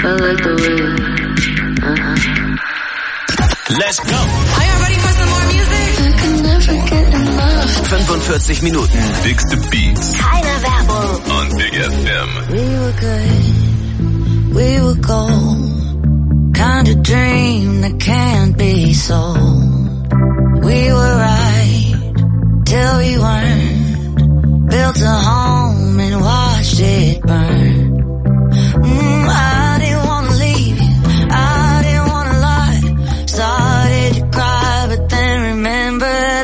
like the way. Let's go. Are you ready for some more music? I can never get enough. 45 Minuten. Dickste Beats. Keine Werbung. On Big FM. We were good. We were gold. Kind of dream that can't be sold. We were right till we weren't. Built a home and watched it burn. I didn't wanna leave you, I didn't wanna lie. Started to cry, but then remembered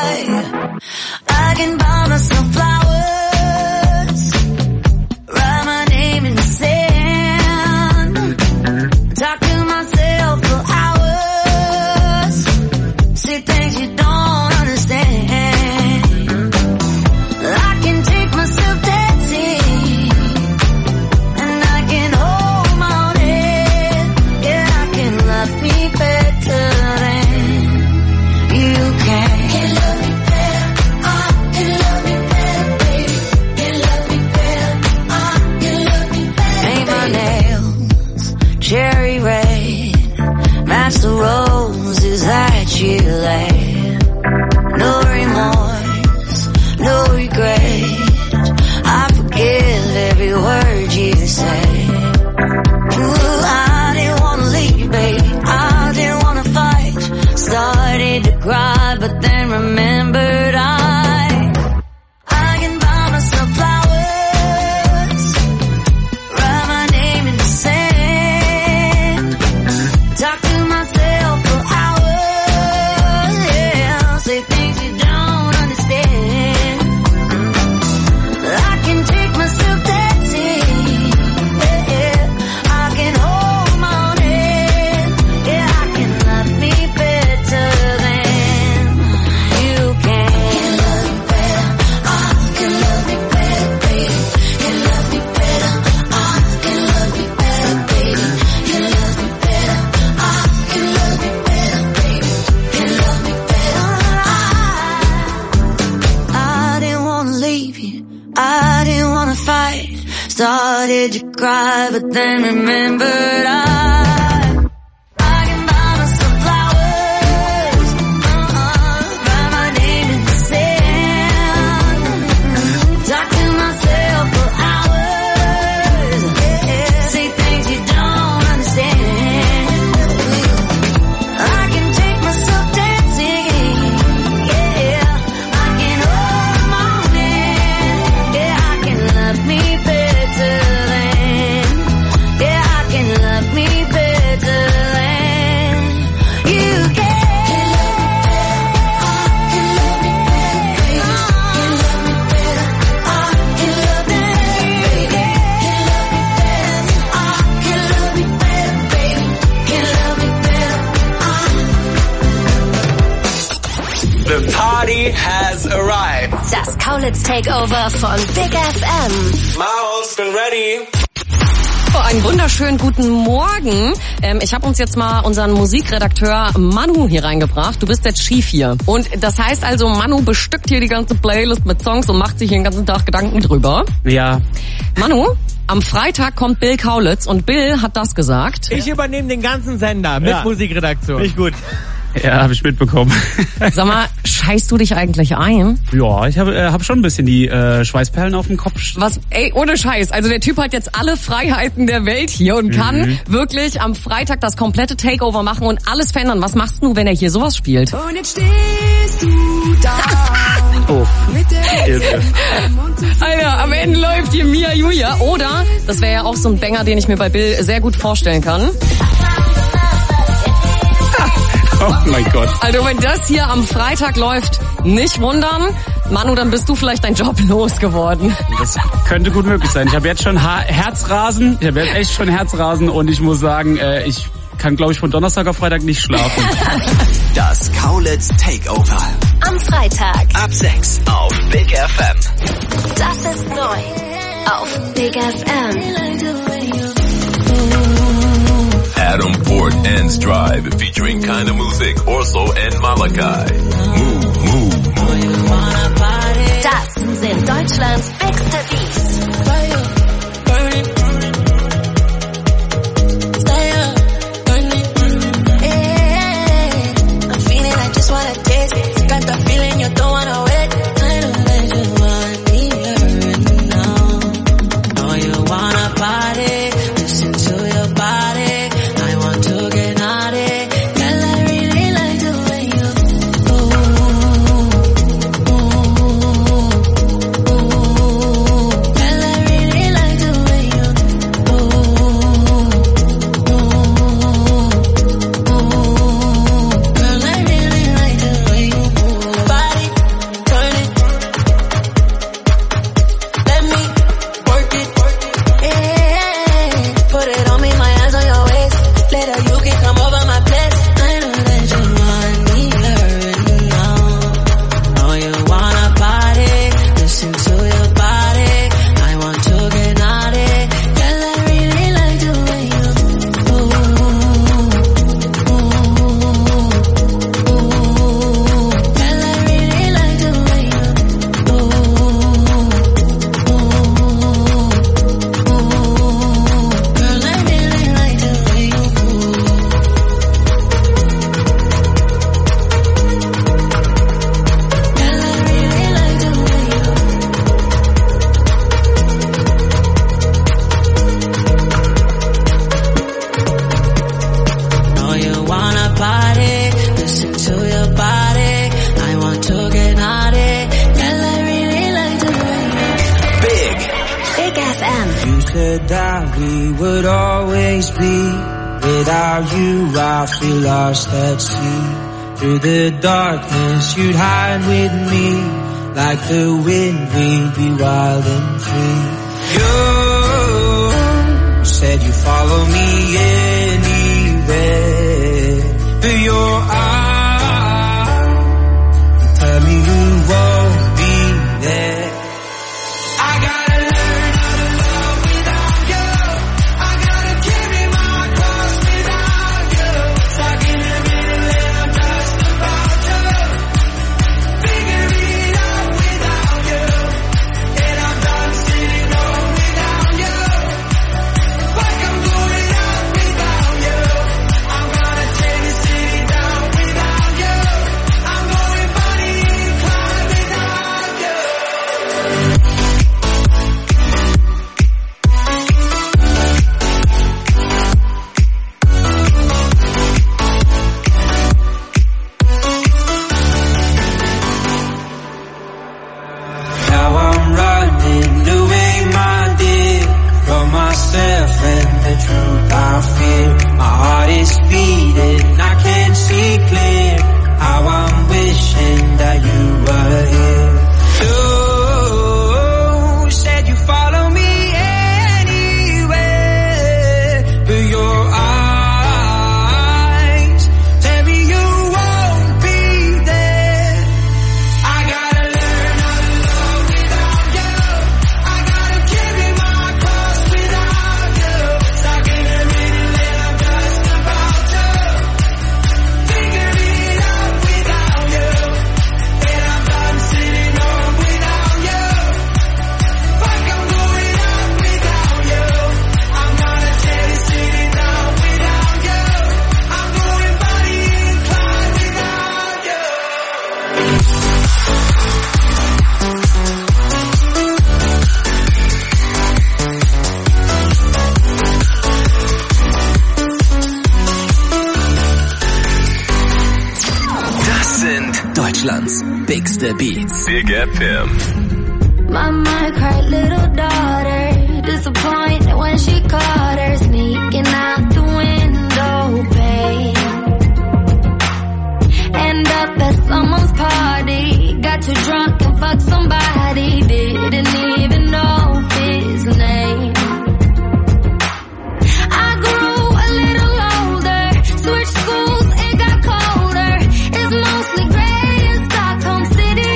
I can buy myself flowers, write my name in the sand, talk to myself for hours, say things you don't understand. I can take myself dancing, and I can hold my own head. Yeah, I can love me better than you can. Can love me better, can love me better, baby. Can love me better, can love me better. Paint my nails cherry red, match the roses that you laid. No remorse, no regret. I forgive every word you say. Ooh, I didn't wanna leave, baby. I didn't wanna fight. Started to cry, but then remembered I can buy myself flowers, write my name in the sand, talk to myself for hours, yeah, say things you don't understand. I can take myself dancing, yeah, I can hold my own head, yeah, I can love me better than you can. Can love me better, can love me better, baby. Can love me better, can love me better, baby. Can love me better, can love me better, baby. Can love me better. I didn't wanna leave you, I didn't wanna fight. Started to cry, but then remembered I can buy myself flowers, write my name in the sand, talk to myself for hours, yeah, say things you don't understand. I can take myself dancing, yeah, I can hold my own hand, yeah, I can love me better than, yeah, I can love me better than you can. Can love me better, can love me better, can love me better, baby. Can love me better, The party has arrived. Das Kaulitz Takeover von Big FM. Maus, bin ready. Oh, einen wunderschönen guten Morgen. Ich habe uns jetzt mal unseren Musikredakteur Manu hier reingebracht. Du bist jetzt Chief hier. Und das heißt also, Manu bestückt hier die ganze Playlist mit Songs und macht sich hier den ganzen Tag Gedanken drüber. Ja. Manu, am Freitag kommt Bill Kaulitz und Bill hat das gesagt. Ich übernehme den ganzen Sender mit Musikredaktion. Nicht gut. Ja, habe ich mitbekommen. Sag mal, scheißt du dich eigentlich ein? Ja, ich hab schon ein bisschen die Schweißperlen auf dem Kopf. Was? Ey, ohne Scheiß. Also der Typ hat jetzt alle Freiheiten der Welt hier und kann wirklich am Freitag das komplette Takeover machen und alles verändern. Was machst du, wenn er hier sowas spielt? Und jetzt stehst du da. Uff. Hilfe. Alter, am Ende läuft hier Mia Julia. Oder, das wäre ja auch so ein Banger, den ich mir bei Bill sehr gut vorstellen kann. Oh mein Gott. Also wenn das hier am Freitag läuft, nicht wundern. Manu, dann bist du vielleicht deinen Job losgeworden. Das könnte gut möglich sein. Ich habe jetzt schon Herzrasen. Ich habe jetzt echt schon Herzrasen und ich muss sagen, ich kann, glaube ich, von Donnerstag auf Freitag nicht schlafen. Das Kaulitz Takeover. Am Freitag. Ab 6 auf Big FM. Das ist neu. Auf Big FM. Adam Ford and Strive featuring Kinda Music, Orso and Malachi. Move, move, move. Das sind Deutschlands Bigste Beats. said that we would always be. Without you, I feel lost at sea. Through the darkness, you'd hide with me. Like the wind, we'd be wild and free. You said you'd follow me anywhere. But your eyes tell me you won't be there. I gotta learn how to love without you. I gotta carry my cross without you. Stuck in the middle and I'm just about to figure it out without you. And I'm done sitting home without you. Like I'm going out without you. I'm gonna tear the city down without you. I'm going Bonnie and Clyde without you. Now I'm running away, my dear, from myself and the truth I fear. My heart is beating, I can't see clear. How I'm wishing that you were here. You said you follow me anywhere, but your eyes tell me you won't be there. I gotta learn how to love without you. I gotta carry my cross without you. Stuck in the middle and I'm just about to figure it out without you. And I'm done sitting home without you. Like I'm going out without you. I'm gonna tear the city down without you. I'm going Bonnie and Clyde without you. Das sind Deutschlands bigste Beats. Big FM. Mama cried, little daughter, disappointed when she caught her sneaking out the window pane. End up at someone's party, got too drunk and fucked somebody, didn't even know his name. I grew a little older, switched schools, it got colder. It's mostly gray in Stockholm City.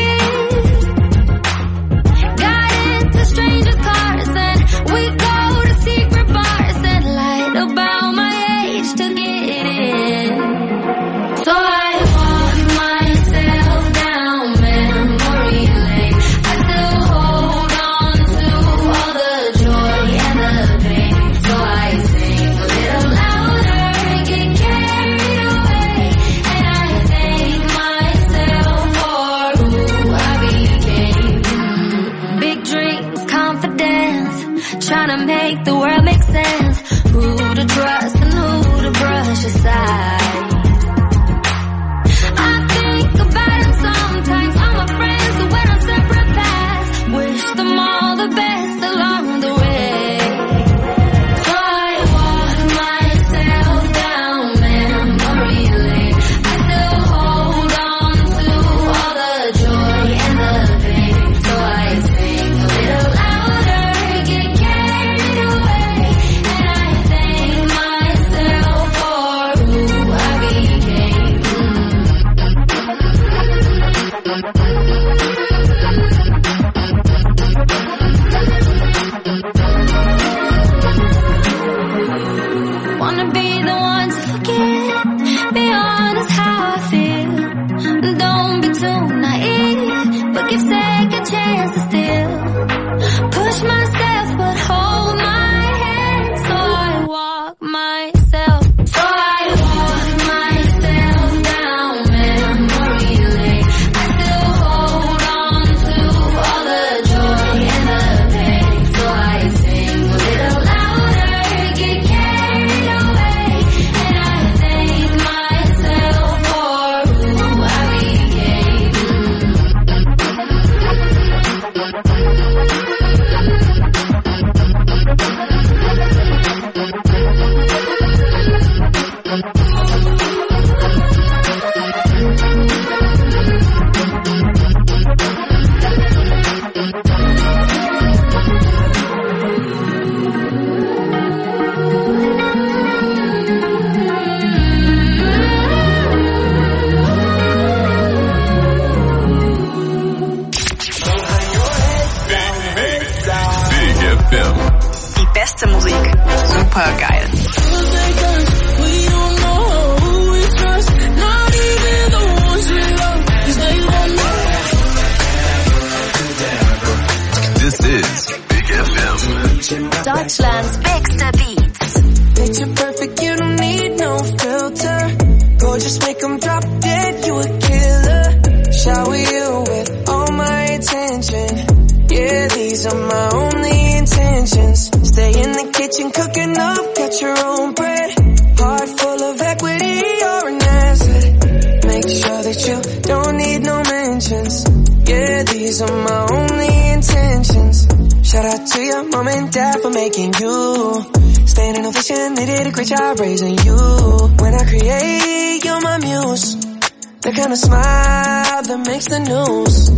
Got into strangers' cars and we go to secret bars and lied about my age to get in. So I walk myself down memory lane. I still hold on to all the joy and the pain. So I sing a little louder, get carried away, and I thank myself for who I became. Big dreams, confidence, trying to make the world make sense. Who to trust and who to brush aside. I think about it sometimes, all my friends who went on separate paths. Wish them all the best along the way. So I walk myself down memory lane. I still hold on to all the joy and the pain. So I sing a little louder, get carried away, and I thank myself for who I super geil. This is Big FM. Deutschland's bigste Beats. Picture perfect, you don't need no filter. Gorgeous, make 'em drop dead, you a killer. Shower you with all my attention. Yeah, these are my only intentions. Stay in the kitchen cooking up, get your own bread. Heart full of equity, you're an asset. Make sure that you don't need no mentions. Yeah, these are my only intentions. Shout out to your mom and dad for making you. Standing ovation, they did a great job raising you. When I create, you're my muse. The kind of smile that makes the news.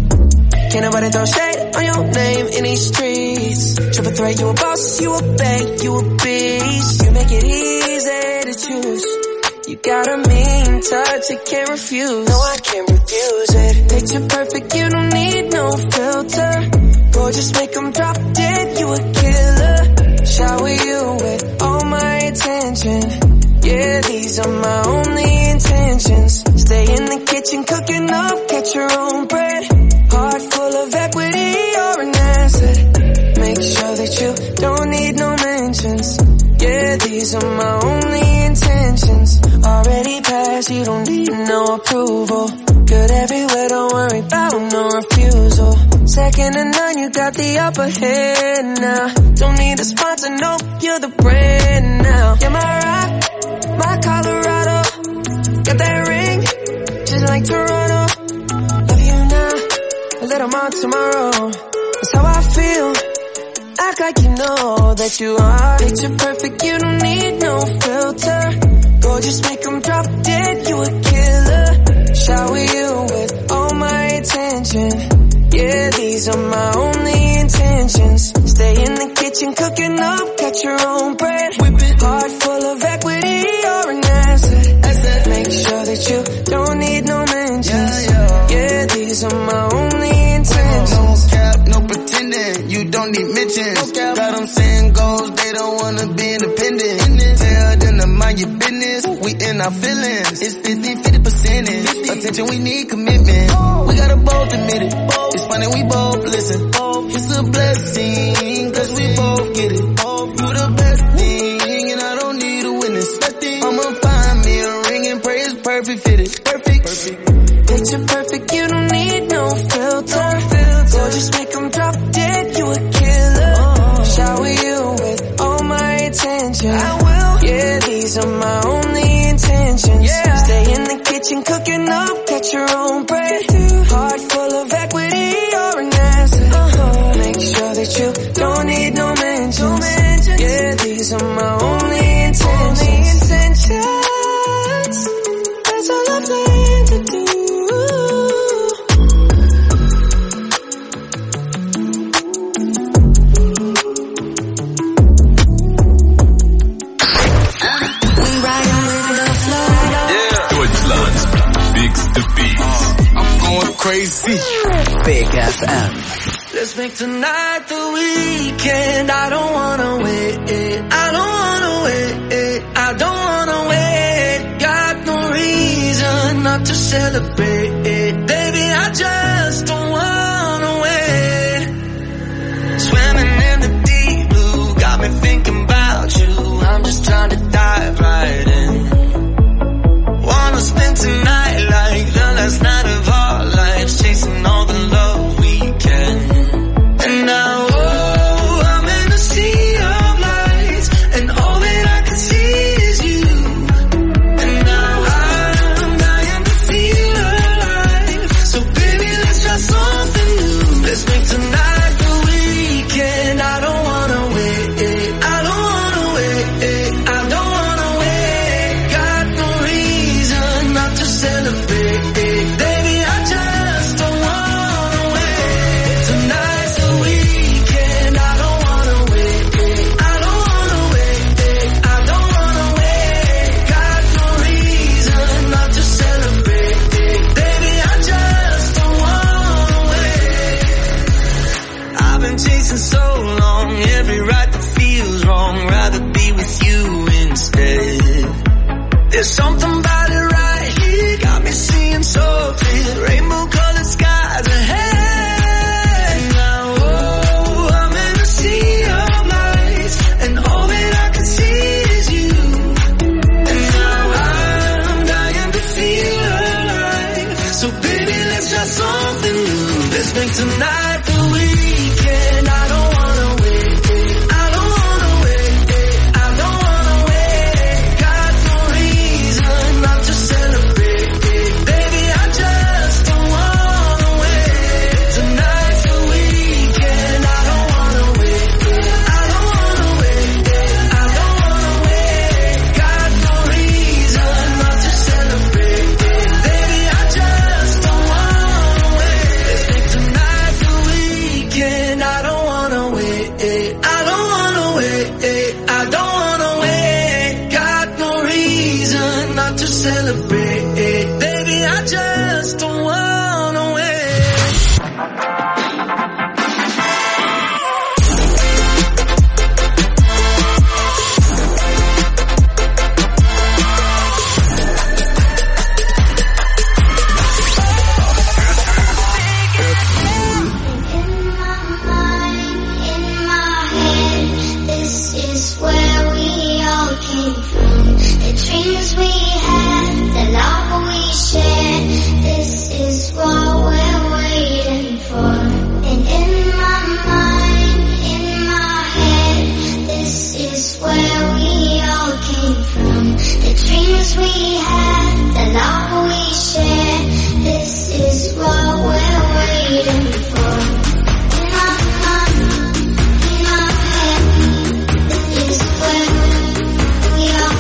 Can't nobody throw shade on your name in these streets. Triple threat, you a boss, you a bank, you a beast. You make it easy to choose. You got a mean touch, I can't refuse. No, I can't refuse it. Picture perfect, you don't need no filter. Gorgeous, make 'em drop dead, you a killer. Shower you with all my attention. Yeah, these are my only intentions. Stay in the kitchen cooking up, get your own bread. Heart full of equity, you're an asset. Make sure that you don't need no mentions. Yeah, these are my only intentions. Already passed, you don't need no approval. Good everywhere, don't worry about no refusal. Second to none, you got the upper hand now. Don't need a sponsor, no, you're the brand now. You're my rock, my Colorado. Got that ring, just like Toronto. Love you now, a little more tomorrow. That's how I feel. Act like you know that you are. Picture perfect, you don't need no filter. Gorgeous, make 'em drop dead, you a killer. Shower you with all my attention. Yeah, these are my only intentions. Stay in the kitchen cooking up, get your own bread. Heart full of equity, you're an asset. Make sure that you don't need no mentions. Yeah, these are my only intentions. No cap, no pretending, you don't need mentions. Got them saying goals, they don't wanna be independent. Tell them to mind your business, we in our feelings. It's 50% attention, we need commitment. We gotta both admit it, it's funny we both listen. It's a blessing, cause we both get it. You the best thing, and I don't need a witness. I'ma find me a ring and pray it's perfect fitted. Perfect. Picture perfect, you don't need no filter. Gorgeous, make 'em drop dead, you a killer. Shower you with all my attention. I will. Yeah, these are my only intentions. Stay in the kitchen cooking up, get your own bread. Heart full of equity, you're an asset. Make sure that you don't need no mentions. Yeah, these are my only intentions. That's all I plan to do. Crazy. Big FM. Let's make tonight the weekend. I don't wanna wait. I don't wanna wait. I don't wanna wait. Got no reason not to celebrate. Baby, I just don't wanna wait. Swimming in the deep blue, got me thinking about you. I'm just trying to dive right in. Wanna spend tonight like the last night of our lives, chasing all the love we can. And now, oh, I'm in a sea of lights, and all that I can see is you. And now I'm dying to feel alive. So baby, let's try something new. Let's make tonight the weekend. I don't wanna wait. I don't wanna wait. I don't wanna wait. Got no reason not to celebrate. Baby, I just don't wanna wait. Tonight's the weekend. I don't wanna wait. I don't wanna wait. I don't wanna wait. Got no reason not to celebrate. Baby, I just don't wanna wait. I've been chasing so long, every right that feels wrong. Rather be with I don't wanna wait, got no reason not to celebrate. Baby, I just don't wanna wait. Dreams we had, the love we shared, this is what we're waiting for. And in my mind, in my head, this is where we all came from. The dreams we had, the love we shared, this is what we're waiting for. In my mind, in my head, this is where we all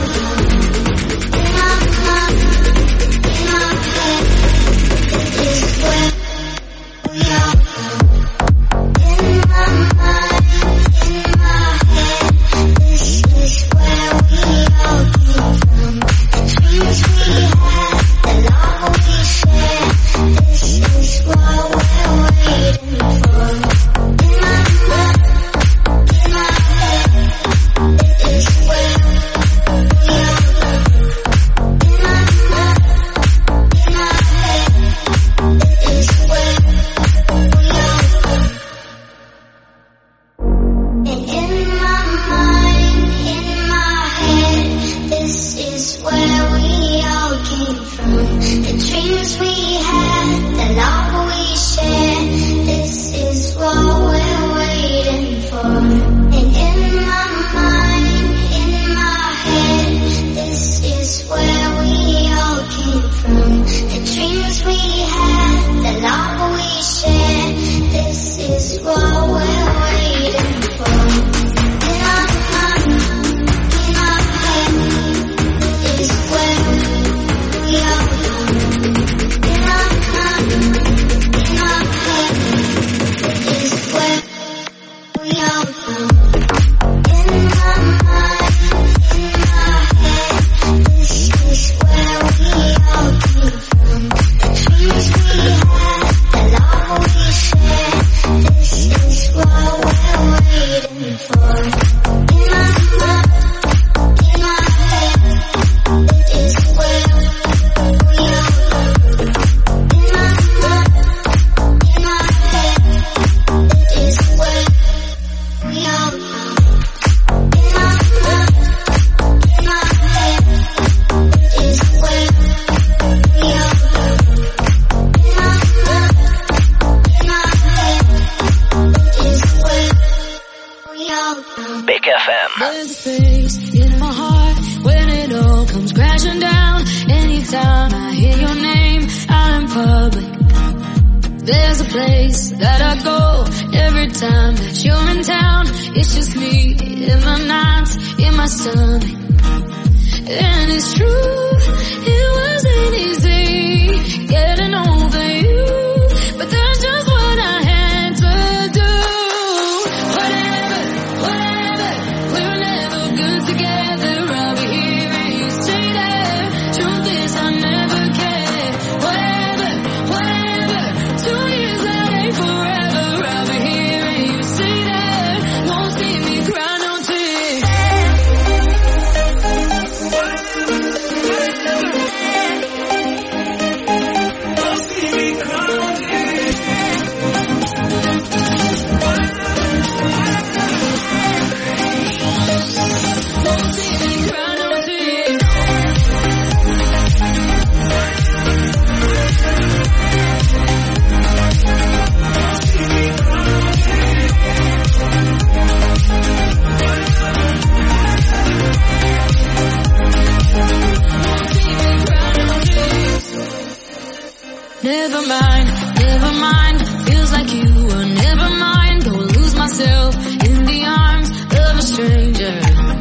Never mind, feels like you were never mind. Go lose myself in the arms of a stranger.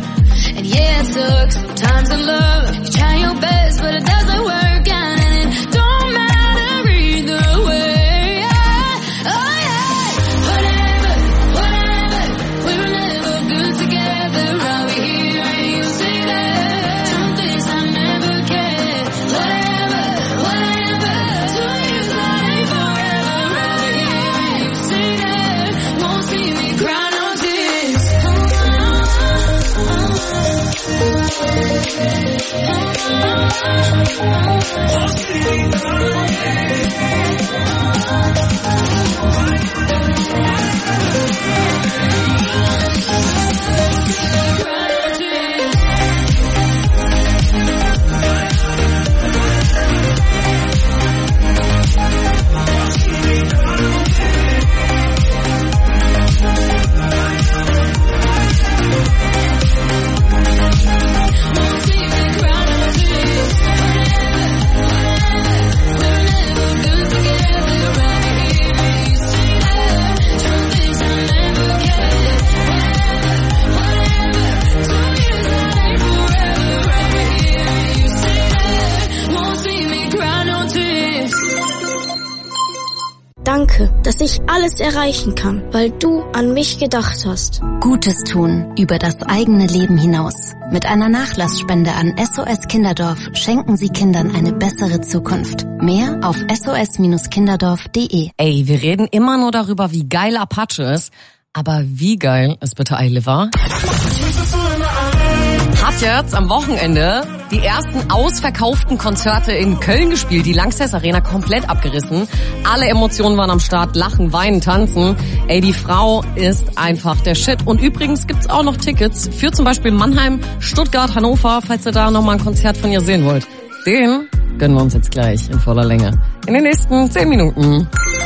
And yeah, it sucks sometimes in love. You try your best, but it doesn't work out, and it don't matter either way. Oh yeah, whatever, we were never good together. Danke, dass ich alles erreichen kann, weil du an mich gedacht hast. Gutes tun über das eigene Leben hinaus. Mit einer Nachlassspende an SOS Kinderdorf schenken Sie Kindern eine bessere Zukunft. Mehr auf sos-kinderdorf.de. Ey, wir reden immer nur darüber, wie geil Apache ist. Aber wie geil ist bitte iLiver? Hat jetzt am Wochenende die ersten ausverkauften Konzerte in Köln gespielt. Die Lanxess Arena komplett abgerissen. Alle Emotionen waren am Start. Lachen, weinen, tanzen. Ey, die Frau ist einfach der Shit. Und übrigens gibt's auch noch Tickets für zum Beispiel Mannheim, Stuttgart, Hannover, falls ihr da nochmal ein Konzert von ihr sehen wollt. Den gönnen wir uns jetzt gleich in voller Länge. In den nächsten 10 Minuten.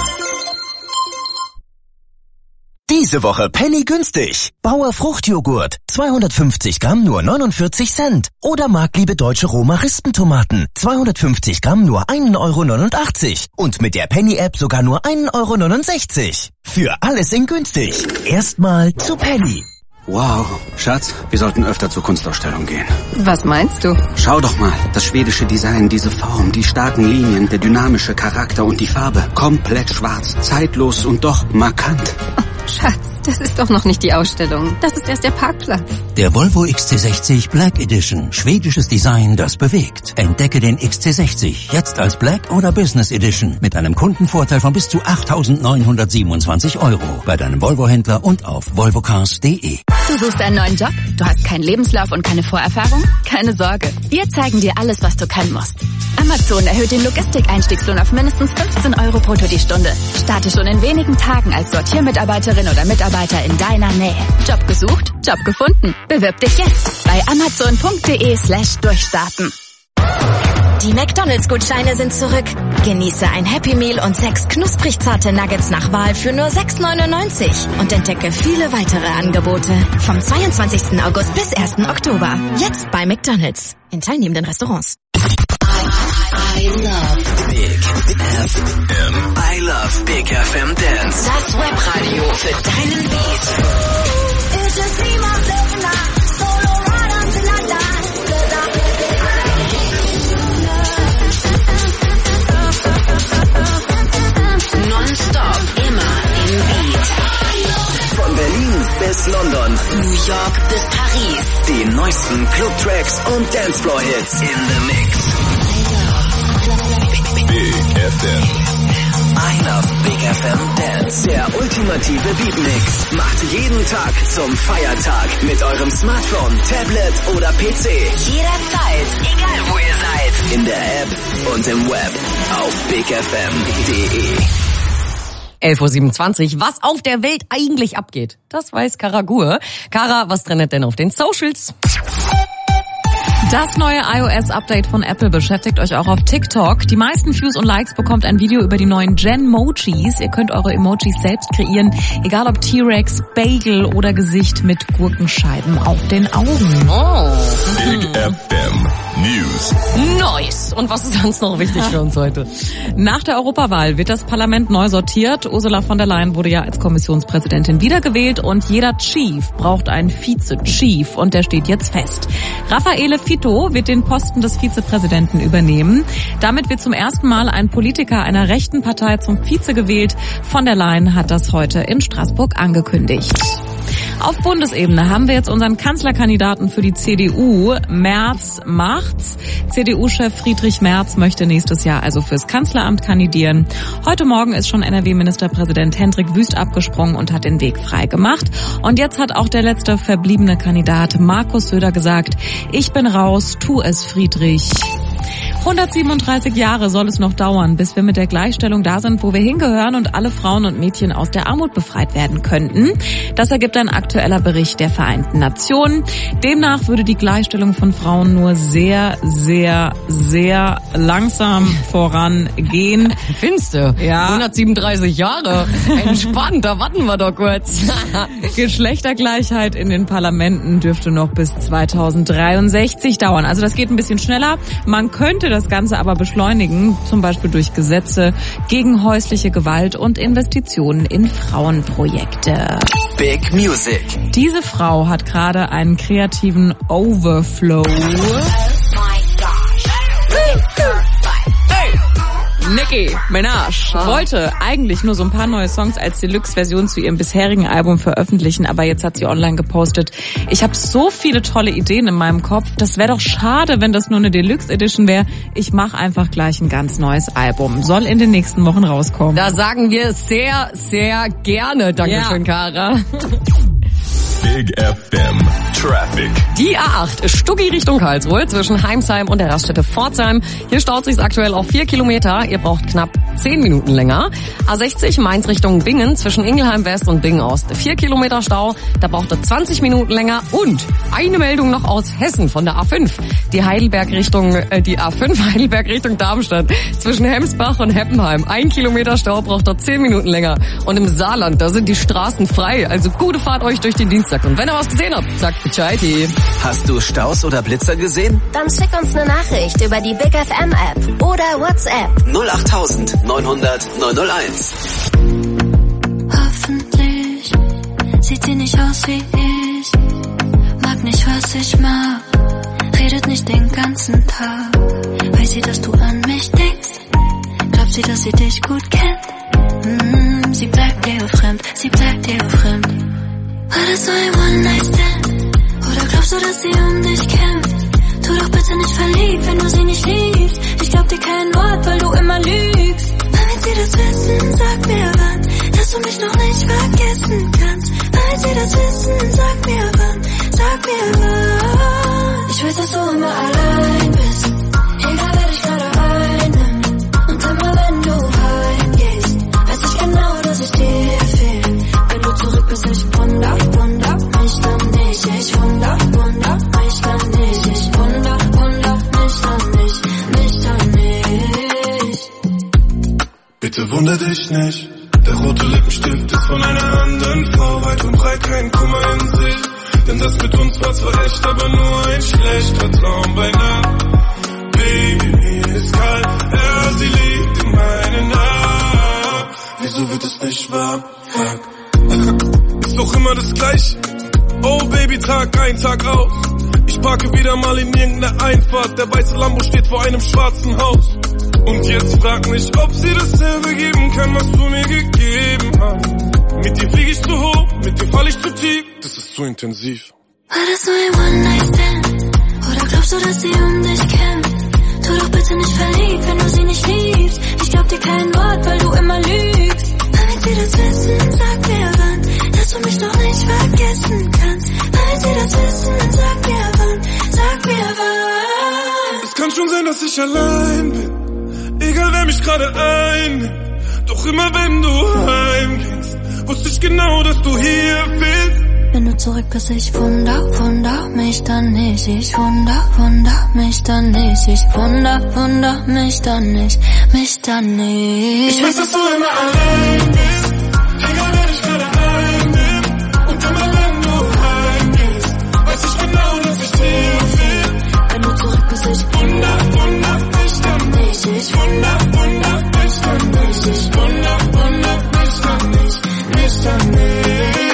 Diese Woche Penny günstig. Bauer Fruchtjoghurt. 250 Gramm nur 49 Cent. Oder Marktliebe Deutsche Rohmaristentomaten. 250 Gramm nur 1,89 €. Und mit der Penny-App sogar nur 1,69 €. Für alles in günstig. Erstmal zu Penny. Wow, Schatz, wir sollten öfter zur Kunstausstellung gehen. Was meinst du? Schau doch mal, das schwedische Design, diese Form, die starken Linien, der dynamische Charakter und die Farbe. Komplett schwarz, zeitlos und doch markant. Schatz, das ist doch noch nicht die Ausstellung. Das ist erst der Parkplatz. Der Volvo XC60 Black Edition. Schwedisches Design, das bewegt. Entdecke den XC60 jetzt als Black oder Business Edition mit einem Kundenvorteil von bis zu 8.927 € bei deinem Volvo-Händler und auf volvocars.de. Du suchst einen neuen Job? Du hast keinen Lebenslauf und keine Vorerfahrung? Keine Sorge. Wir zeigen dir alles, was du können musst. Amazon erhöht den Logistik-Einstiegslohn auf mindestens 15 € brutto die Stunde. Starte schon in wenigen Tagen als Sortiermitarbeiterin oder Mitarbeiter in deiner Nähe. Job gesucht? Job gefunden. Bewirb dich jetzt bei amazon.de/durchstarten. Die McDonald's-Gutscheine sind zurück. Genieße ein Happy Meal und 6 knusprig zarte Nuggets nach Wahl für nur 6,99 € und entdecke viele weitere Angebote. Vom 22. August bis 1. Oktober. Jetzt bei McDonald's. In teilnehmenden Restaurants. I love Big FM. I love Big FM Dance. Das Webradio für deinen Beat. Nonstop, immer im Beat. Von Berlin bis London. New York bis Paris. Die neuesten Club-Tracks und Dancefloor-Hits in the Mix. Big FM. I love Big FM Dance. Der ultimative Beatmix macht jeden Tag zum Feiertag mit eurem Smartphone, Tablet oder PC. Jederzeit, egal wo ihr seid. In der App und im Web auf bigfm.de. 11:27 Uhr. Was auf der Welt eigentlich abgeht, das weiß Kara Gur. Kara, was trendet denn auf den Socials? Das neue iOS-Update von Apple beschäftigt euch auch auf TikTok. Die meisten Views und Likes bekommt ein Video über die neuen Genmojis. Ihr könnt eure Emojis selbst kreieren, egal ob T-Rex, Bagel oder Gesicht mit Gurkenscheiben auf den Augen. Oh. Big FM News. Nice. Und was ist sonst noch wichtig für uns heute? Nach der Europawahl wird das Parlament neu sortiert. Ursula von der Leyen wurde ja als Kommissionspräsidentin wiedergewählt und jeder Chief braucht einen Vize-Chief und der steht jetzt fest. Raffaele Fitto wird den Posten des Vizepräsidenten übernehmen. Damit wird zum ersten Mal ein Politiker einer rechten Partei zum Vize gewählt. Von der Leyen hat das heute in Straßburg angekündigt. Auf Bundesebene haben wir jetzt unseren Kanzlerkandidaten für die CDU. Merz macht's. CDU-Chef Friedrich Merz möchte nächstes Jahr also fürs Kanzleramt kandidieren. Heute Morgen ist schon NRW-Ministerpräsident Hendrik Wüst abgesprungen und hat den Weg frei gemacht. Und jetzt hat auch der letzte verbliebene Kandidat Markus Söder gesagt, ich bin raus, tu es Friedrich. 137 Jahre soll es noch dauern, bis wir mit der Gleichstellung da sind, wo wir hingehören und alle Frauen und Mädchen aus der Armut befreit werden könnten. Das ergibt ein aktueller Bericht der Vereinten Nationen. Demnach würde die Gleichstellung von Frauen nur sehr, sehr, sehr langsam vorangehen. Findest du? Ja. 137 Jahre. Entspannt, da warten wir doch kurz. Geschlechtergleichheit in den Parlamenten dürfte noch bis 2063 dauern. Also das geht ein bisschen schneller. Man könnte das Ganze aber beschleunigen, zum Beispiel durch Gesetze gegen häusliche Gewalt und Investitionen in Frauenprojekte. Big Music. Diese Frau hat gerade einen kreativen Overflow. Nicki Minaj wollte eigentlich nur so ein paar neue Songs als Deluxe-Version zu ihrem bisherigen Album veröffentlichen, aber jetzt hat sie online gepostet, ich habe so viele tolle Ideen in meinem Kopf, das wäre doch schade, wenn das nur eine Deluxe-Edition wäre. Ich mache einfach gleich ein ganz neues Album. Soll in den nächsten Wochen rauskommen. Da sagen wir sehr, sehr gerne. Dankeschön, Kara. Big FM Traffic. Die A8 Stuggi Richtung Karlsruhe zwischen Heimsheim und der Raststätte Pforzheim. Hier staut sich's aktuell auf 4 Kilometer. Ihr braucht knapp 10 Minuten länger. A60 Mainz Richtung Bingen zwischen Ingelheim West und Bingen Ost. 4 Kilometer Stau. Da braucht ihr 20 Minuten länger. Und eine Meldung noch aus Hessen von der A5. Die A5 Heidelberg Richtung Darmstadt zwischen Hemsbach und Heppenheim. 1 Kilometer Stau braucht ihr 10 Minuten länger. Und im Saarland, da sind die Straßen frei. Also gute Fahrt euch durch den Dienstag. Und wenn ihr was gesehen habt, sagt Bescheid. Hast du Staus oder Blitzer gesehen? Dann schick uns eine Nachricht über die Big FM App oder WhatsApp. 08000 900 901. Hoffentlich sieht sie nicht aus wie ich. Mag nicht, was ich mag. Redet nicht den ganzen Tag. Weiß sie, dass du an mich denkst? Glaubt sie, dass sie dich gut kennt? Sie bleibt dir fremd, sie bleibt dir fremd. War das so ein One-Night-Stand? Oder glaubst du, dass sie um dich kämpft? Tu doch bitte nicht verliebt, wenn du sie nicht liebst. Ich glaub dir kein Wort, weil du immer lügst. Wenn sie das wissen, sag mir wann, dass du mich noch nicht vergessen kannst. Wenn sie das wissen, sag mir wann, sag mir wann. Ich weiß, dass du immer allein bist, egal wer dich gerade einnimmt. Und immer wenn du heimgehst, weiß ich genau, dass ich dir fehl. Wenn du zurück bist, ich wunder mich dann nicht. Ich wunder mich dann nicht. Ich wunder mich dann nicht. Bitte wunder dich nicht. Der rote Lippenstift ist von einer anderen Frau. Weit und breit kein Kummer in sich. Denn das mit uns war zwar echt, aber nur ein schlechter Traum bei Nacht. Baby, mir ist kalt, ja, sie liegt in meinen Armen. Wieso wird es nicht wahr? Fuck. Ist doch immer das Gleiche. Oh Baby, Tag ein, Tag aus. Ich parke wieder mal in irgendeiner Einfahrt. Der weiße Lambo steht vor einem schwarzen Haus. Und jetzt frag mich, ob sie dasselbe geben kann, was du mir gegeben hast. Mit dir flieg ich zu hoch, mit dir fall ich zu tief. Das ist zu intensiv. War das so ein One-Night-Stand? Oder glaubst du, dass sie um dich kämpft? Tu doch bitte nicht verliebt, wenn du sie nicht liebst. Ich glaub dir kein Wort, weil du immer lügst. Wenn sie das wissen, sag mir wann, dass du mich noch nicht vergessen kannst. Wenn sie das wissen, sag mir wann, sag mir wann. Es kann schon sein, dass ich allein bin. Egal wer mich gerade einnimmt. Doch immer wenn du heimgehst, wusste ich genau, dass du hier bist. Wenn du zurück bist, ich wunder mich dann nicht. Ich wunder mich dann nicht. Ich wunder mich dann nicht. Mich dann nicht. Ich weiß, dass du immer allein bist. Egal wer dich gerade einnimmt. Und immer wenn du heimgehst, weiß ich genau, dass ich dir fehl. Wenn du zurück bist, ich wunder mich dann nicht. Ich wunder mich dann nicht. Ich wunder mich dann nicht. Mich dann nicht.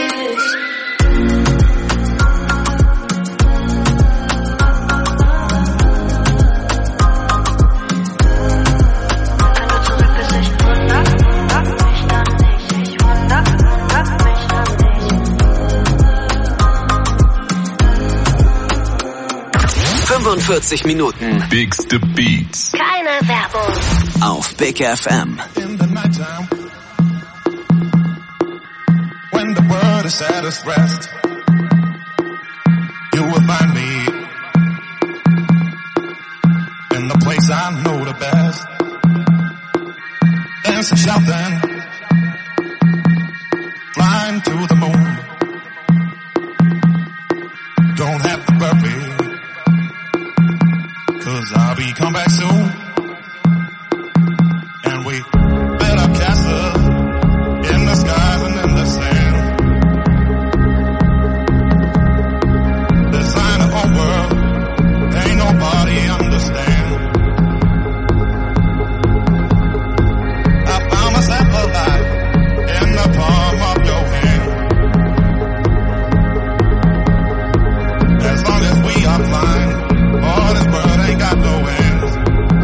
Minuten. Bigs the Beats. Keine Werbung. Auf Big FM. In the nighttime, when the world is at its rest, you will find me in the place I know the best. Dancing, shouting, flying to the moon. Don't have to worry, 'cause I'll be come back soon. And we build up castles in the skies and in the sand. Design a whole world, ain't nobody understand. I found myself alive in the palm of your hand. As long as we are flying, all this world ain't got no end.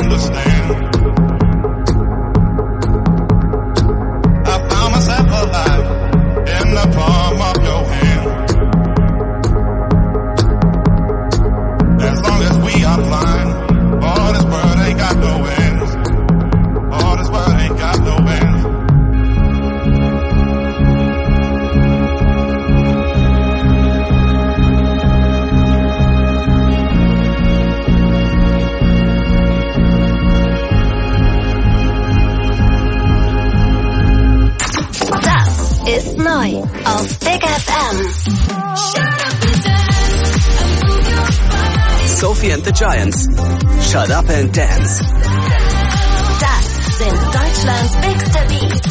understand. I found myself alive in the palm of your hand. As long as we are flying, all this world ain't got no end. All this world ain't got no end. Ist neu auf Big FM. Sophie and the Giants. Shut up and dance. Das sind Deutschlands bigste Beats.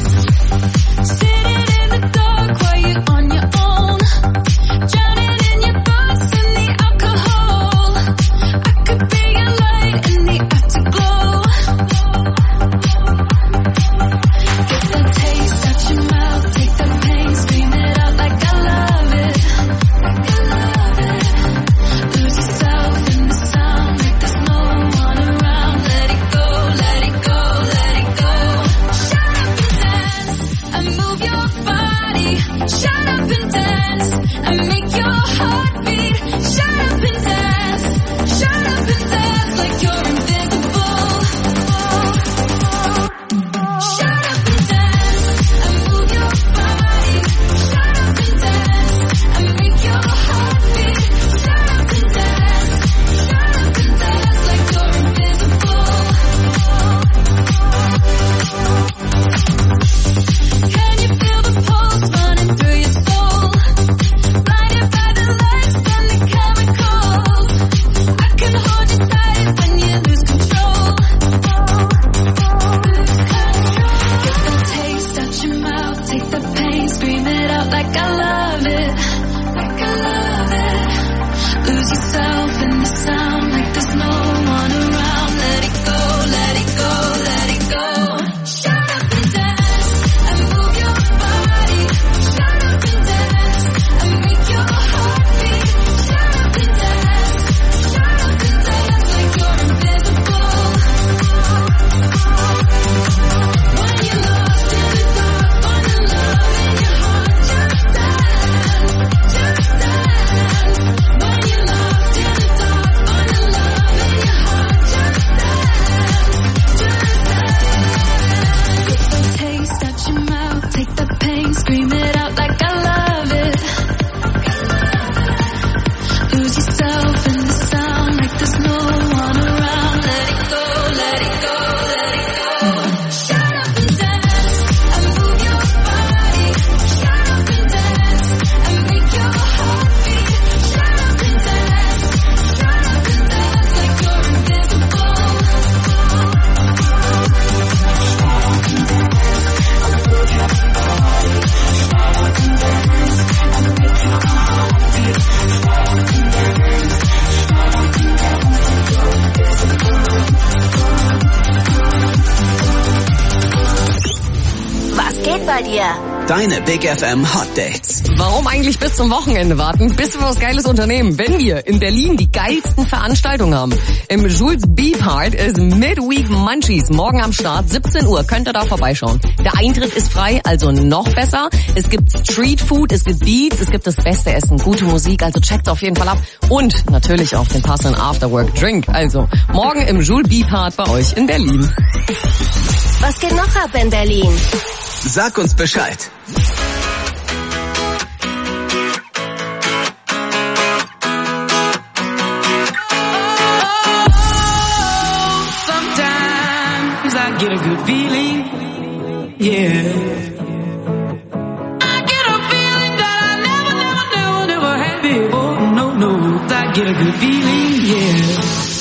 Deine Big FM Hot Dates. Warum eigentlich bis zum Wochenende warten, bis wir was Geiles unternehmen, wenn wir in Berlin die geilsten Veranstaltungen haben? Im Jules B-Part ist Midweek Munchies morgen am Start, 17 Uhr, könnt ihr da vorbeischauen. Der Eintritt ist frei, also noch besser. Es gibt Street Food, es gibt Beats, es gibt das beste Essen, gute Musik, also checkt's auf jeden Fall ab. Und natürlich auch den passenden Afterwork Drink. Also morgen im Jules B-Part bei euch in Berlin. Was geht noch ab in Berlin? Sag uns Bescheid. Sometimes I get a good feeling, yeah. I get a feeling that I never had before. No, I get a good feeling, yeah.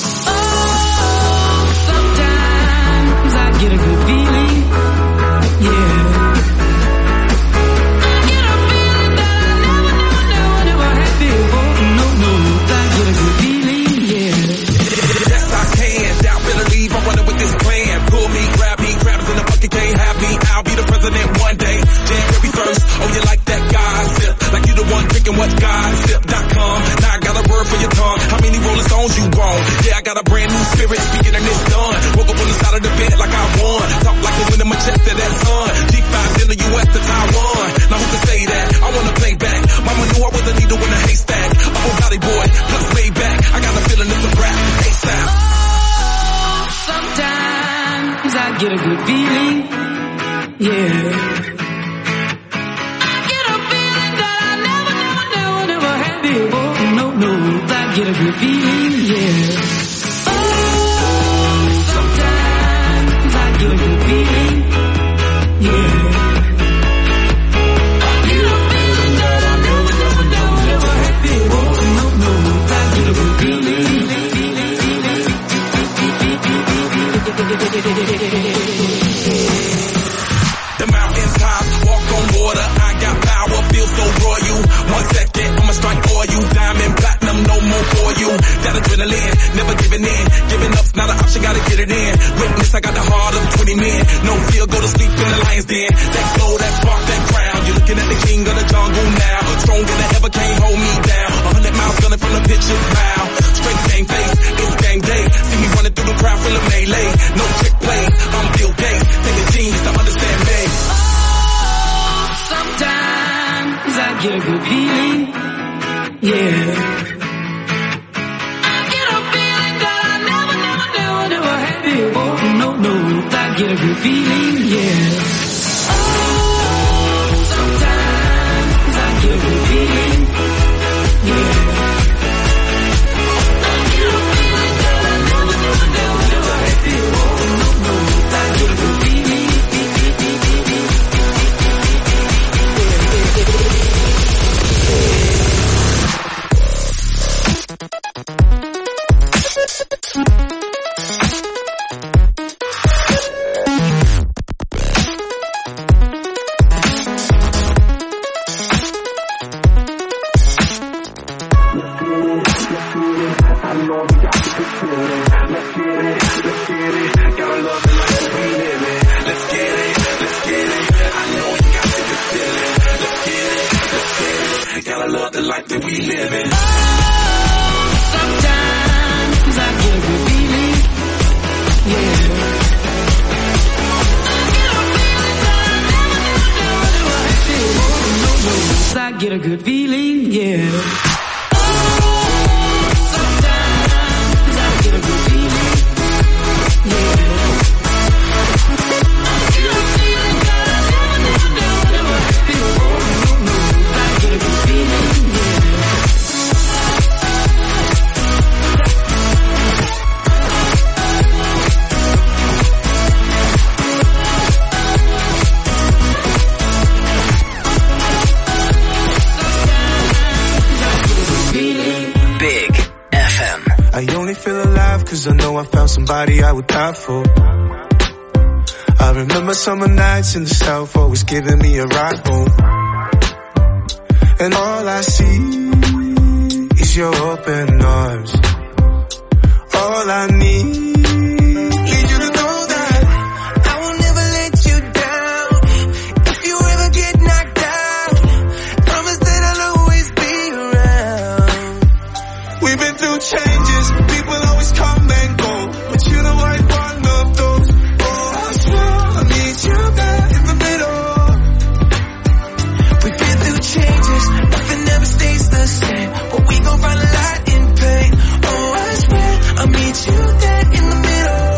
Oh, sometimes I get a good feeling, yeah. I'll be the president one day, January 1st. Oh, you like that gossip? Like you the one drinking what's gossip.com. Now I got a word for your tongue. How many Rolling Stones you want? Yeah, I got a brand new spirit speaking and it's done. Woke up under the bed like I won. Talk like the wind in my chest to that sun. G5 in the US to Taiwan. Now who can say that? I wanna play back. Mama knew I was a needle in a haystack. A whole body boy, plus way back. I got a feeling it's a rap. ASAP. Sometimes I get a good feeling. Yeah. I get a feeling that I never had before. No, I get a good feeling. Yeah. Sometimes I get a good feeling, yeah. I get a feeling that I never had before. No, I get a good feeling. The mountains top, walk on water. I got power, feel so royal. 1 second, I'ma strike for you. Diamond, platinum, no more for you. That adrenaline, never giving in. Giving up's not an option, gotta get it in. Witness, I got the heart of 20 men. No fear, go to sleep in the lion's den. That glow, that spark, that crown. You're looking at the king of the jungle now. Stronger than ever, can't hold me down. 100 miles gunning from the pitcher's bow. Straight game face, it's game day. See me running through the crowd, feel a melee. No trick play, I'm Bill Gates. Take a genius to understand me. Sometimes I get a good feeling, yeah. I get a feeling that I never had before. No, I get a good feeling, yeah. Sometimes I get a good feeling, yeah. I get a feeling that I never had before. No, I get a good feeling. Get a good feeling, yeah. Sometimes I get a good feeling, yeah. I get a feeling that I never had before. I get a good feeling, yeah. I only feel alive cause I know I found somebody I would die for. I remember summer nights in the south always giving me a ride home. And all I see is your open arms. All I need is you to know that I will never let you down. If you ever get knocked down, promise that I'll always be around. We've been through changes, people always come and go, but you know I ain't one of those. Oh, I swear I need you there in the middle. We've been through changes, nothing ever stays the same, but we gon' find a light in pain. Oh, I swear I need you there in the middle.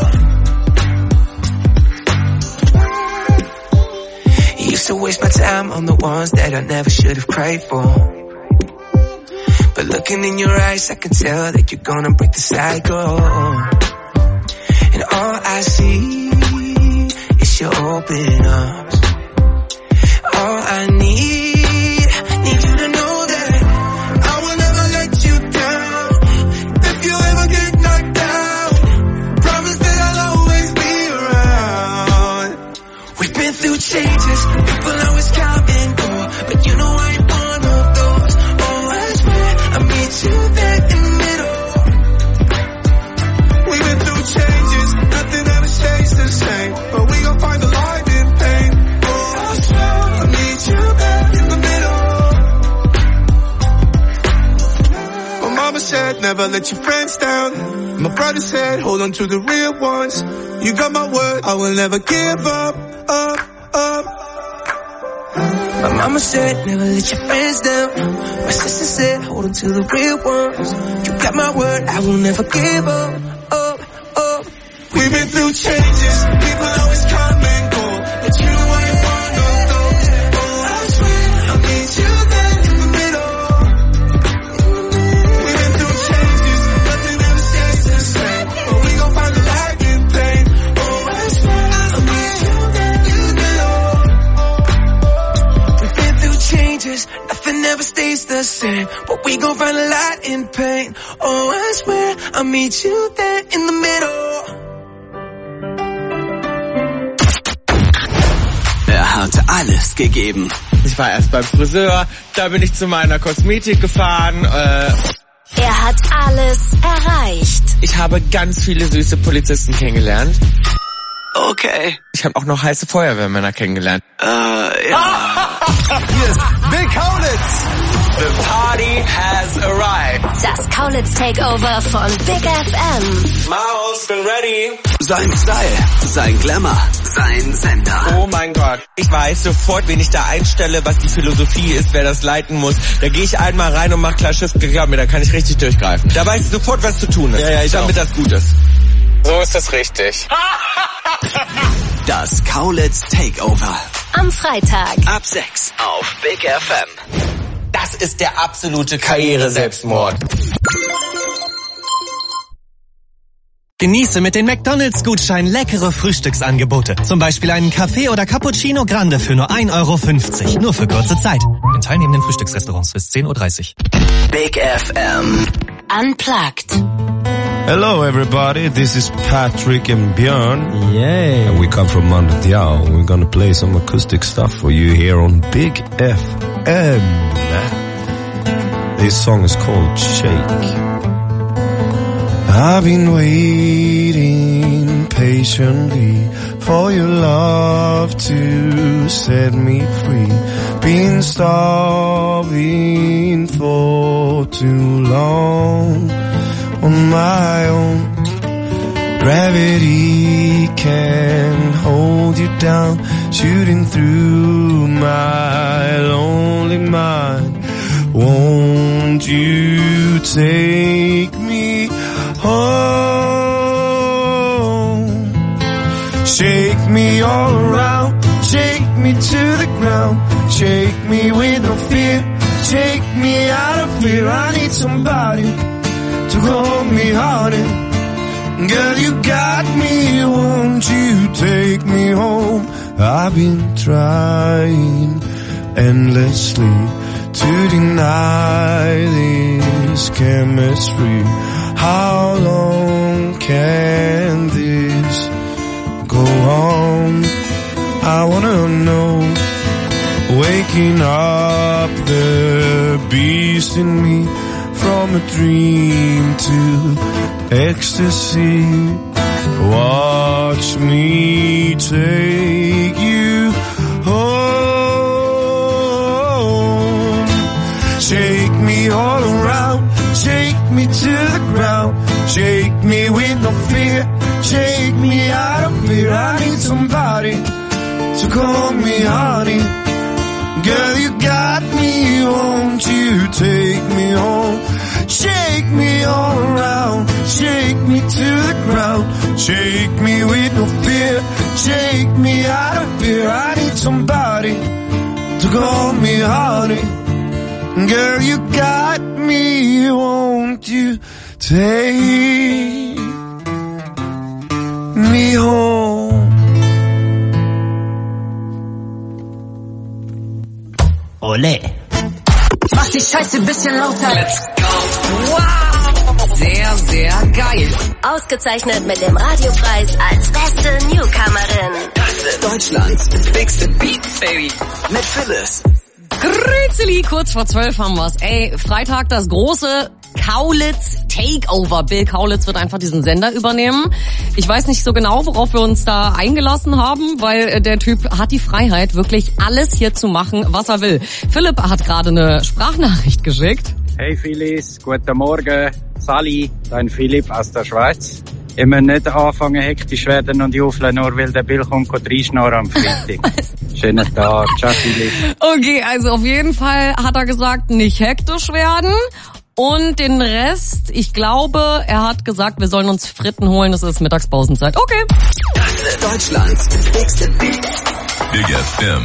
You used to waste my time on the ones that I never should have cried for. But looking in your eyes, I can tell that you're gonna break the cycle. And all I see is your open arms. All I need you to know that I will never let you down. If you ever get knocked down, promise that I'll always be around. We've been through changes, people always come and go, but you know I ain't one of those. Oh, I swear I meet you there in the middle. We've been through changes, nothing ever stays the same, but we gon' find the light in pain. Oh, I swear I meet you there in the middle. hands down. My brother said, hold on to the real ones. You got my word, I will never give up. My mama said, never let your friends down. My sister said, hold on to the real ones. You got my word, I will never give up. We've been through changes, people always come and go, but you ain't one of those. Oh, I swear I'll meet you there in the middle. We've been through changes, nothing ever stays the same, but we gon' find the light in pain. Oh, I swear I'll meet you there in the middle. We've been through changes, nothing ever stays the same, but we gon' find the light in pain. Oh, I swear I'll meet you there in the middle. Er hatte alles gegeben. Ich war erst beim Friseur, da bin ich zu meiner Kosmetik gefahren. Er hat alles erreicht. Ich habe ganz viele süße Polizisten kennengelernt. Okay. Ich habe auch noch heiße Feuerwehrmänner kennengelernt. Ja. Hier ist Bill Kaulitz. The party has arrived. Das Kaulitz Takeover von Big FM. Maus, bin ready. Sein Style, sein Glamour, sein Sender. Oh mein Gott. Ich weiß sofort, wen ich da einstelle, was die Philosophie ist, wer das leiten muss. Da gehe ich einmal rein und mach klar Schiff, glaub mir, da kann ich richtig durchgreifen. Da weiß ich sofort, was zu tun ist. Ja, damit das gut ist. So ist das richtig. Das Kaulitz Takeover. Am Freitag. Ab 6 auf Big FM. Das ist der absolute Karriere-Selbstmord. Genieße mit den McDonald's-Gutscheinen leckere Frühstücksangebote. Zum Beispiel einen Kaffee oder Cappuccino Grande für nur 1,50 €. Nur für kurze Zeit. In teilnehmenden Frühstücksrestaurants bis 10:30 Uhr. Big FM. Unplugged. Hello everybody, this is Patrick and Björn. Yay. And we come from Mondial. We're gonna play some acoustic stuff for you here on Big FM. This song is called Shake. I've been waiting patiently for your love to set me free. Been starving for too long on my own. Gravity can hold you down, shooting through my lonely mind. Won't you take me home? Shake me all around, shake me to the ground, shake me with no fear, shake me out of fear. I need somebody to hold me honey. Girl, you got me, won't you take me home? I've been trying endlessly to deny this chemistry. How long can this go on? I wanna know. Waking up the beast in me, from a dream to ecstasy. Watch me take you home. Shake me all around, shake me to the ground, shake me with no fear, shake me out of fear. I need somebody to call me honey. Girl, you got me, won't you take me home? Shake me all around, shake me to the ground, shake me with no fear, shake me out of fear. I need somebody to call me honey. Girl, you got me, won't you take me home? Ole. Mach die Scheiße bisschen lauter. Let's go. Wow. Sehr, sehr geil. Ausgezeichnet mit dem Radiopreis als beste Newcomerin. Das ist Deutschlands bigste Beats, Baby. Mit Phyllis. Grüßeli, kurz vor 12 haben wir's. Ey, Freitag das große Kaulitz Takeover. Bill Kaulitz wird einfach diesen Sender übernehmen. Ich weiß nicht so genau, worauf wir uns da eingelassen haben, weil der Typ hat die Freiheit, wirklich alles hier zu machen, was er will. Philipp hat gerade eine Sprachnachricht geschickt. Hey Phyllis, guten Morgen. Sally, dein Philipp aus der Schweiz. Ich muss nicht anfangen hektisch werden und juffeln, nur weil der Bill kommt reinschnorren am Freitag. Schönen Tag. Ciao, Philipp. Okay, also auf jeden Fall hat er gesagt, nicht hektisch werden. Und den Rest, ich glaube, er hat gesagt, wir sollen uns Fritten holen, es ist Mittagspausenzeit. Okay. Das ist Deutschlands bigste Beats. Big FM.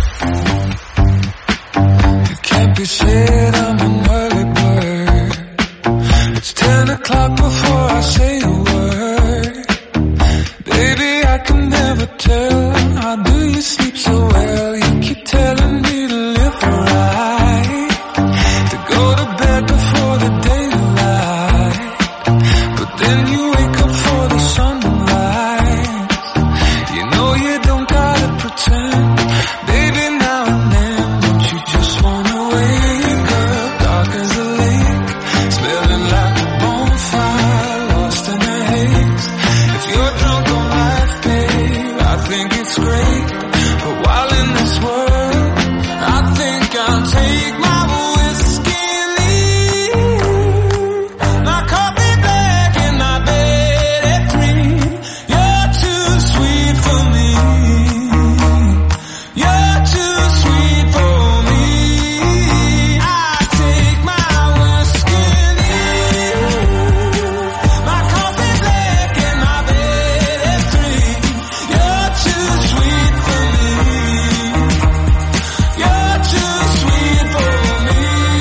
You can't be said I'm an early bird. It's 10 o'clock before I say a word. Baby, I can never tell. How do you sleep so well? You keep telling me to live right, to go to bed before the daylight, but then you wake up for the sunrise. You know you don't gotta pretend, baby, now and then. Don't you just wanna wake up, dark as a lake, smelling like a bonfire, lost in a haze. If you're drunk on life, babe, I think it's great, but while in this world, I think I'll take my whiskey and leave. My coffee black and my bed at 3. You're too sweet for me. You're too sweet for me. I take my whiskey and leave. My coffee black and my bed at 3. You're too sweet for me. You're too sweet for me.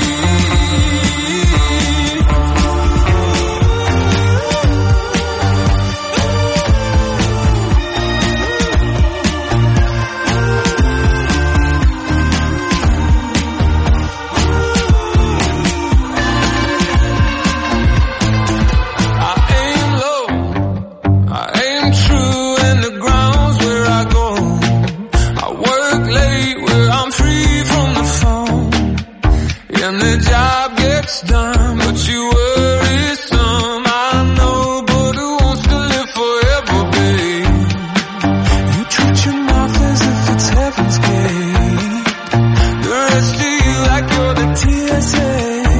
I aim low, I aim true, and the ground's where I go. I work late where I'm free from the phone, and the job gets done, but you worry some. I know, but who wants to live forever, babe? You treat your mouth as if it's heaven's gate. The rest of you like you're the TSA.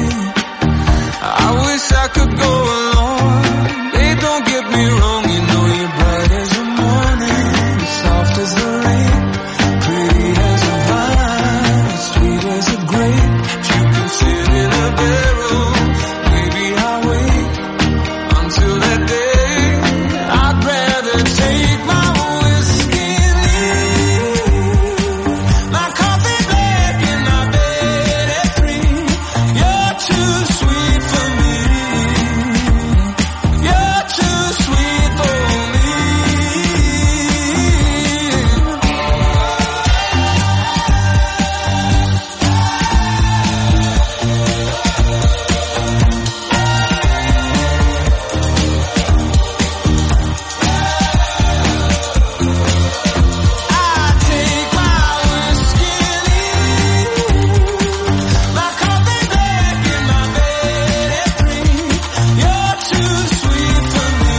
I wish I could go along. Babe, don't get me wrong, you know you're bright as the morning, soft as the rain, pretty as a vine, sweet as a grape. If you can sit in a barrel, maybe I'll wait until that day. I'd rather take my whiskey and leave. My coffee black and my bed at 3. You're too sweet for me. You're too sweet for me. I take my whiskey and leave. My coffee black and my bed at 3. You're too sweet for me.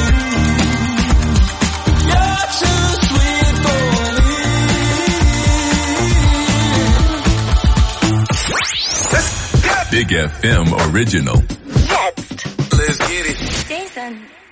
You're too sweet for me. Big FM original. Let's get it. Jason.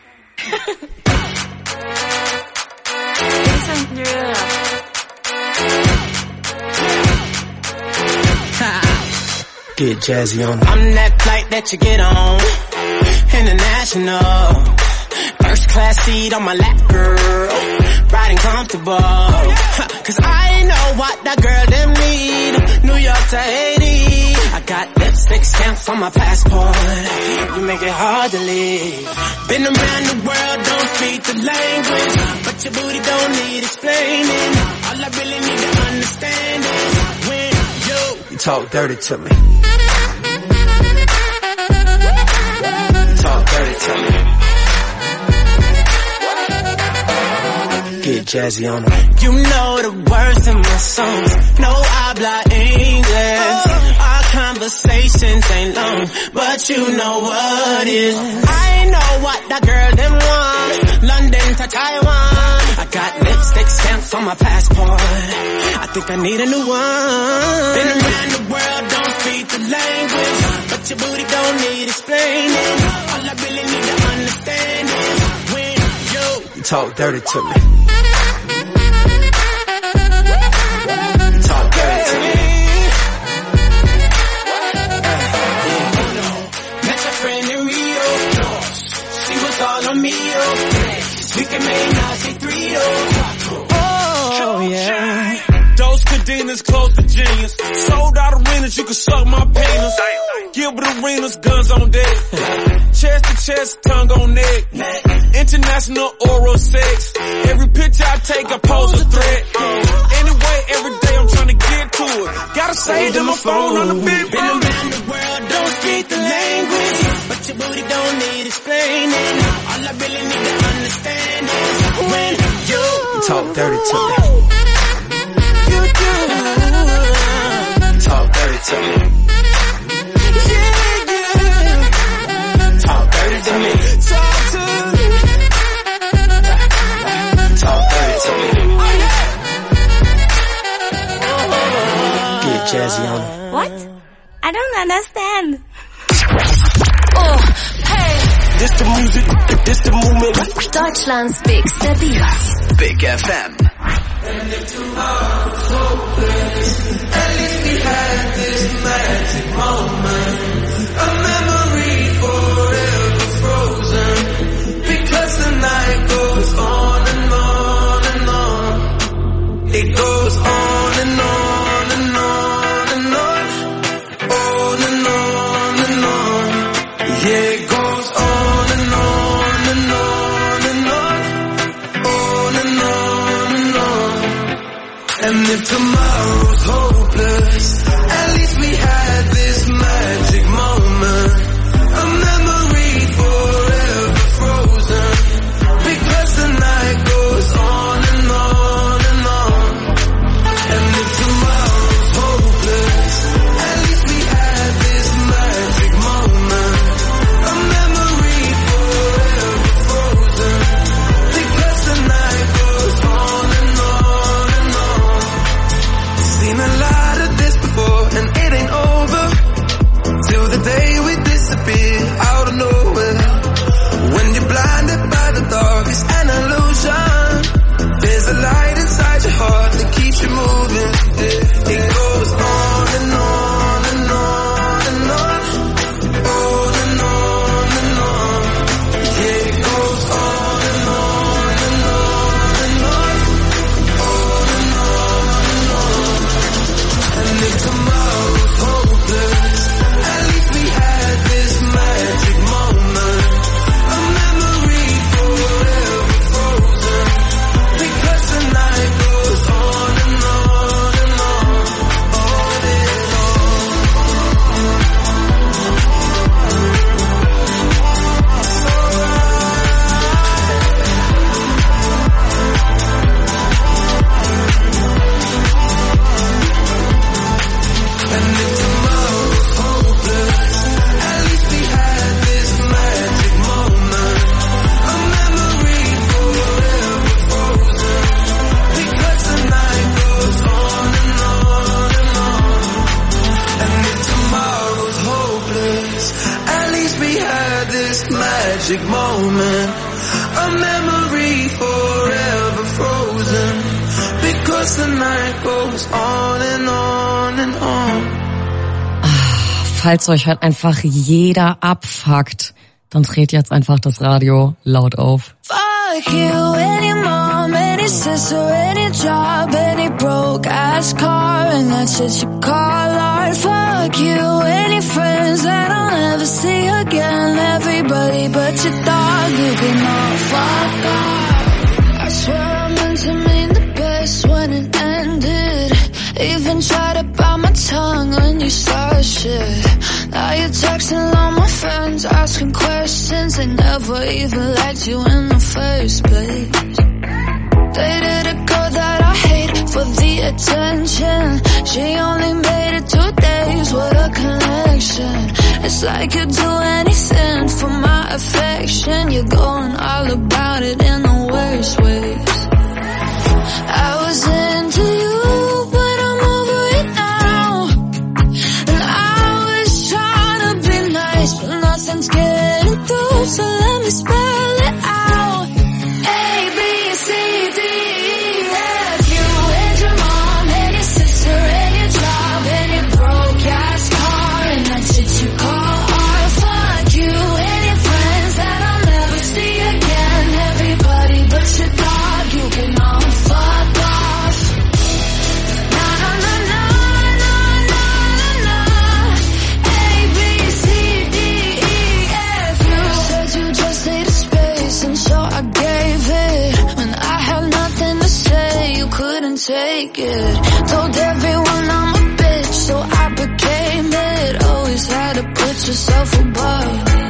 Get jazzy on. I'm that flight that you get on. International. First class seat on my lap, girl. Riding comfortable. Cause I know what that girl them need. New York to Haiti. I got lipstick stamps on my passport. You make it hard to leave. Been around the world, don't speak the language, but your booty don't need explaining. All I really need to understand is when you talk dirty to me. Talk dirty to me. Get jazzy on them. You know the words in my songs. No habla English. Our conversations ain't long, but you know what is. I know what that girl them want. London to Taiwan. I I got lipstick stamps on my passport. I think I need a new one. Been around the world, don't speak the language, but your booty don't need explaining. All I really need to understand is when you talk dirty to me. Talk dirty to me. Met your friend in Rio. She was all on me, we can make Nazi 3, oh yeah. Those cadenas close to genius. Sold out arenas, you can suck my penis. Gilbert Arenas, guns on deck. Chest to chest, tongue on neck. International oral sex. Every picture I take, I pose a threat. Anyway, every day I'm trying to get to it. Gotta save to my phone on the big Been around the world, don't speak the language, but your booty don't need explaining. All I really need to understand is when you talk dirty to me. You do. Talk dirty to me. Yeah, yeah. Talk dirty to me. Talk to me. Talk dirty to me. Get jazzy on it. What? I don't understand. This the music, this the movement. Deutschlands bigster Beats. Big FM. And if tomorrow's hopeless, at least we had this magic moment. A memory forever frozen. Because the night goes on and on and on. It goes on and on and on and on. On and on and on. Yeah, it goes on and on and on and on. On and on and on. And if tomorrow's hopeless, at least we had this magic moment. A memory forever frozen. Because the night goes on and on and on. And if tomorrow's hopeless, at least we had this magic moment. A memory forever frozen. Because the night goes on and on and on. Seen a lot of this before and it ain't over till the day we disappear out of nowhere. When you're blinded by the dark, it's an illusion. There's a light inside your heart that keeps you moving. It goes on and on and on and on. On and on and on. Yeah, it goes on and on and on and on. On and on and on. And if tomorrow's hopeless, at least we had this magic moment. A memory forever frozen. Because the night goes on and on and on. On and And if tomorrow's hopeless, at least we had this magic moment. A memory forever frozen. Because the night goes on and on and on. And if tomorrow's hopeless, at least we had this magic moment. A memory forever frozen. Because the night goes on and on and on. Falls euch halt einfach jeder abfuckt, dann dreht jetzt einfach das Radio laut auf. Fuck you, any mom, any sister, any job, any broke ass car, and that's it you call art. Fuck you, any friends that I'll never see again. Everybody but your dog, you can all fuck off. I swear I meant to mean the best when it ended. Even tried to bite my tongue when you started shit. Now you're texting all my friends, asking questions. They never even liked you in the first place. Dated a girl that I hate for the attention. She only made it 2 days, what a connection. It's like you'd do anything for my affection. You're going all about it in the worst ways. take it. Told everyone I'm a bitch, so I became it. Always had to put yourself above.